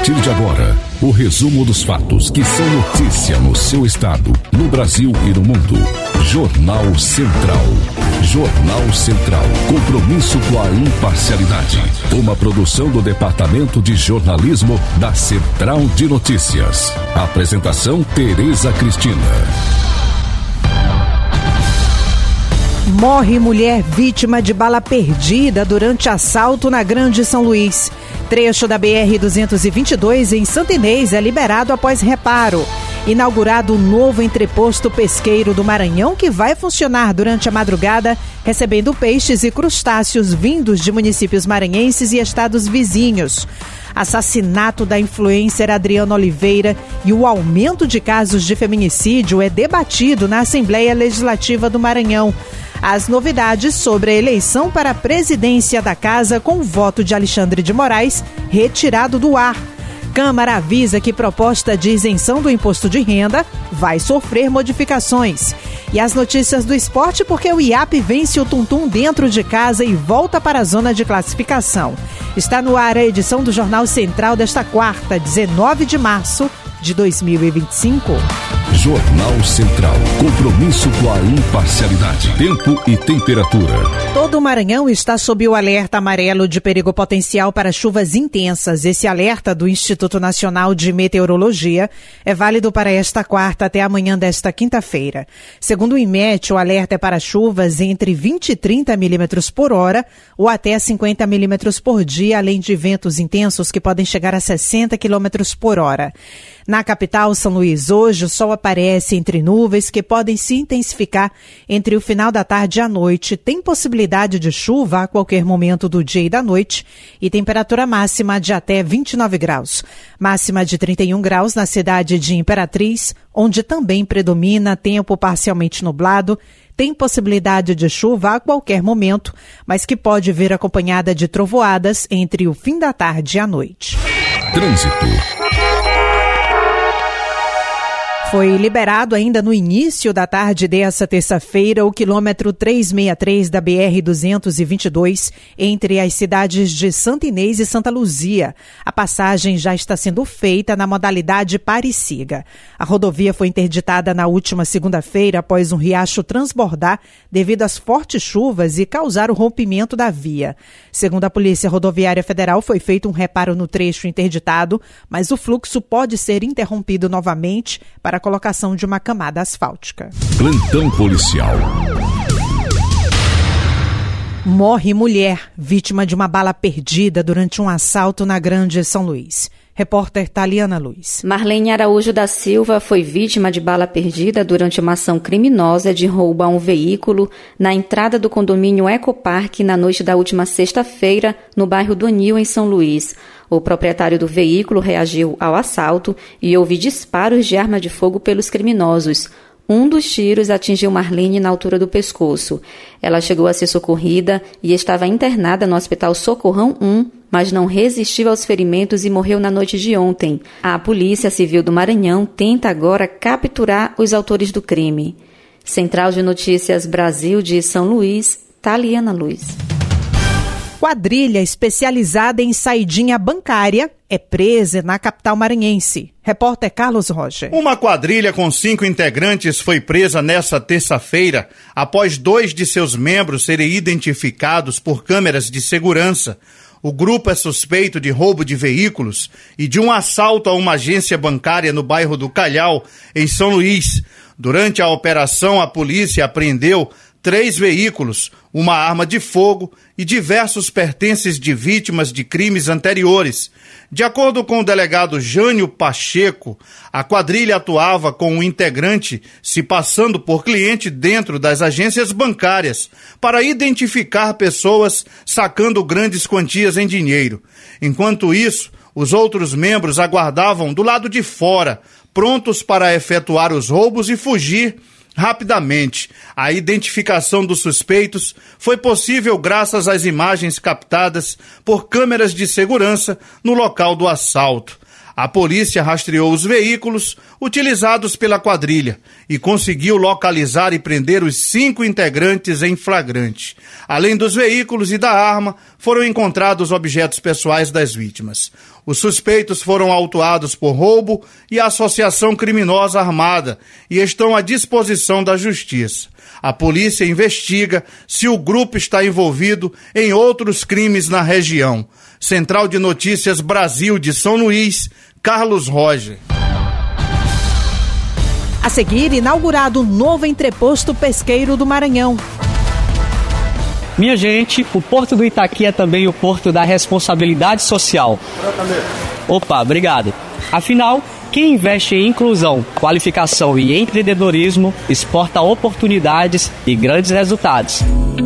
partir de agora, o resumo dos fatos que são notícia no seu estado, no Brasil e no mundo. Jornal Central. Jornal Central. Compromisso com a imparcialidade. Uma produção do Departamento de Jornalismo da Central de Notícias. Apresentação: Tereza Cristina. Morre mulher vítima de bala perdida durante assalto na Grande São Luís. Trecho da BR-222 em Santa Inês é liberado após reparo. Inaugurado o novo entreposto pesqueiro do Maranhão, que vai funcionar durante a madrugada, recebendo peixes e crustáceos vindos de municípios maranhenses e estados vizinhos. Assassinato da influencer Adriana Oliveira e o aumento de casos de feminicídio é debatido na Assembleia Legislativa do Maranhão. As novidades sobre a eleição para a presidência da Casa com o voto de Alexandre de Moraes retirado do ar. Câmara avisa que proposta de isenção do imposto de renda vai sofrer modificações. E as notícias do esporte, porque o IAP vence o Tum-Tum dentro de casa e volta para a zona de classificação. Está no ar a edição do Jornal Central desta quarta, 19 de março de 2025. Jornal Central. Compromisso com a imparcialidade. Tempo e temperatura. Todo o Maranhão está sob o alerta amarelo de perigo potencial para chuvas intensas. Esse alerta do Instituto Nacional de Meteorologia é válido para esta quarta até amanhã desta quinta-feira. Segundo o IMET, o alerta é para chuvas entre 20 e 30 milímetros por hora ou até 50 milímetros por dia, além de ventos intensos que podem chegar a 60 quilômetros por hora. Na capital, São Luís, hoje o sol aparece entre nuvens que podem se intensificar entre o final da tarde e a noite. Tem possibilidade de chuva a qualquer momento do dia e da noite e temperatura máxima de até 29 graus. Máxima de 31 graus na cidade de Imperatriz, onde também predomina tempo parcialmente nublado. Tem possibilidade de chuva a qualquer momento, mas que pode vir acompanhada de trovoadas entre o fim da tarde e a noite. Trânsito. Foi liberado ainda no início da tarde dessa terça-feira o quilômetro 363 da BR-222 entre as cidades de Santa Inês e Santa Luzia. A passagem já está sendo feita na modalidade pare-siga. A rodovia foi interditada na última segunda-feira após um riacho transbordar devido às fortes chuvas e causar o rompimento da via. Segundo a Polícia Rodoviária Federal, foi feito um reparo no trecho interditado, mas o fluxo pode ser interrompido novamente para a colocação de uma camada asfáltica. Plantão policial. Morre mulher vítima de uma bala perdida durante um assalto na Grande São Luís. Repórter Taliana Luiz. Marlene Araújo da Silva foi vítima de bala perdida durante uma ação criminosa de roubo a um veículo na entrada do condomínio Ecoparque na noite da última sexta-feira, no bairro do Anil, em São Luís. O proprietário do veículo reagiu ao assalto e houve disparos de arma de fogo pelos criminosos. Um dos tiros atingiu Marlene na altura do pescoço. Ela chegou a ser socorrida e estava internada no Hospital Socorrão 1, mas não resistiu aos ferimentos e morreu na noite de ontem. A Polícia Civil do Maranhão tenta agora capturar os autores do crime. Central de Notícias Brasil de São Luís, Taliana Luiz. Quadrilha especializada em saidinha bancária é presa na capital maranhense. Repórter Carlos Roger. Uma quadrilha com 5 integrantes foi presa nesta terça-feira após 2 de seus membros serem identificados por câmeras de segurança. O grupo é suspeito de roubo de veículos e de um assalto a uma agência bancária no bairro do Calhau, em São Luís. Durante a operação, a polícia apreendeu 3 veículos, uma arma de fogo e diversos pertences de vítimas de crimes anteriores. De acordo com o delegado Jânio Pacheco, a quadrilha atuava com um integrante se passando por cliente dentro das agências bancárias para identificar pessoas sacando grandes quantias em dinheiro. Enquanto isso, os outros membros aguardavam do lado de fora, prontos para efetuar os roubos e fugir rapidamente. A identificação dos suspeitos foi possível graças às imagens captadas por câmeras de segurança no local do assalto. A polícia rastreou os veículos utilizados pela quadrilha e conseguiu localizar e prender os 5 integrantes em flagrante. Além dos veículos e da arma, foram encontrados objetos pessoais das vítimas. Os suspeitos foram autuados por roubo e associação criminosa armada e estão à disposição da justiça. A polícia investiga se o grupo está envolvido em outros crimes na região. Central de Notícias Brasil de São Luís, Carlos Roger. A seguir, inaugurado o novo entreposto pesqueiro do Maranhão. Minha gente, o Porto do Itaqui é também o porto da responsabilidade social. Opa, obrigado. Afinal, quem investe em inclusão, qualificação e empreendedorismo exporta oportunidades e grandes resultados.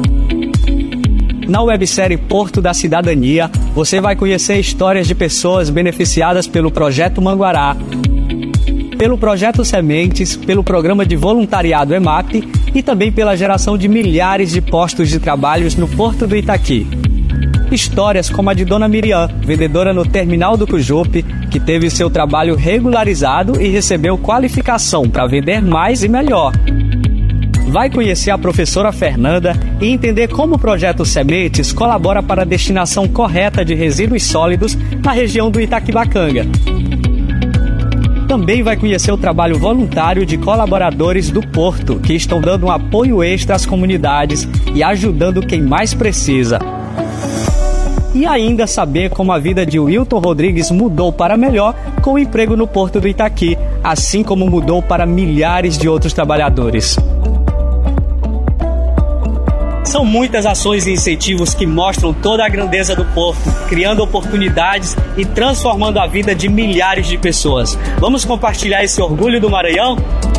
Na websérie Porto da Cidadania, você vai conhecer histórias de pessoas beneficiadas pelo Projeto Manguará, pelo Projeto Sementes, pelo Programa de Voluntariado EMAP e também pela geração de milhares de postos de trabalho no Porto do Itaqui. Histórias como a de Dona Miriam, vendedora no terminal do Cujupe, que teve seu trabalho regularizado e recebeu qualificação para vender mais e melhor. Vai conhecer a professora Fernanda e entender como o Projeto Sementes colabora para a destinação correta de resíduos sólidos na região do Itaquibacanga. Também vai conhecer o trabalho voluntário de colaboradores do Porto, que estão dando um apoio extra às comunidades e ajudando quem mais precisa. E ainda saber como a vida de Wilton Rodrigues mudou para melhor com o emprego no Porto do Itaqui, assim como mudou para milhares de outros trabalhadores. São muitas ações e incentivos que mostram toda a grandeza do Porto, criando oportunidades e transformando a vida de milhares de pessoas. Vamos compartilhar esse orgulho do Maranhão?